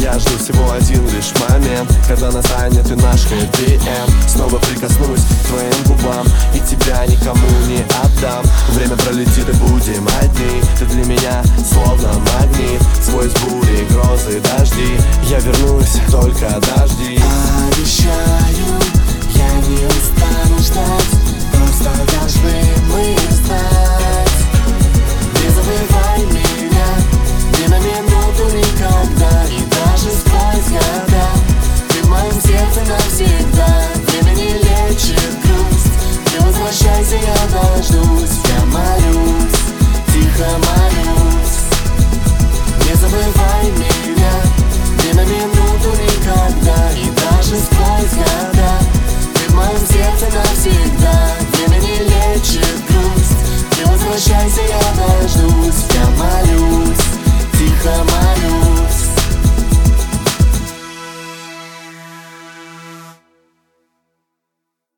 Я жду всего один лишь момент, когда настанет и наш хэппи энд. Снова прикоснусь к твоим губам и тебя никому не отдам. Время пролетит и будем одни. Ты для меня словно магнит, сквозь бури, грозы, дожди. Я вернусь, только дожди. Обещаю, я не устану ждать. Просто должны мы знать.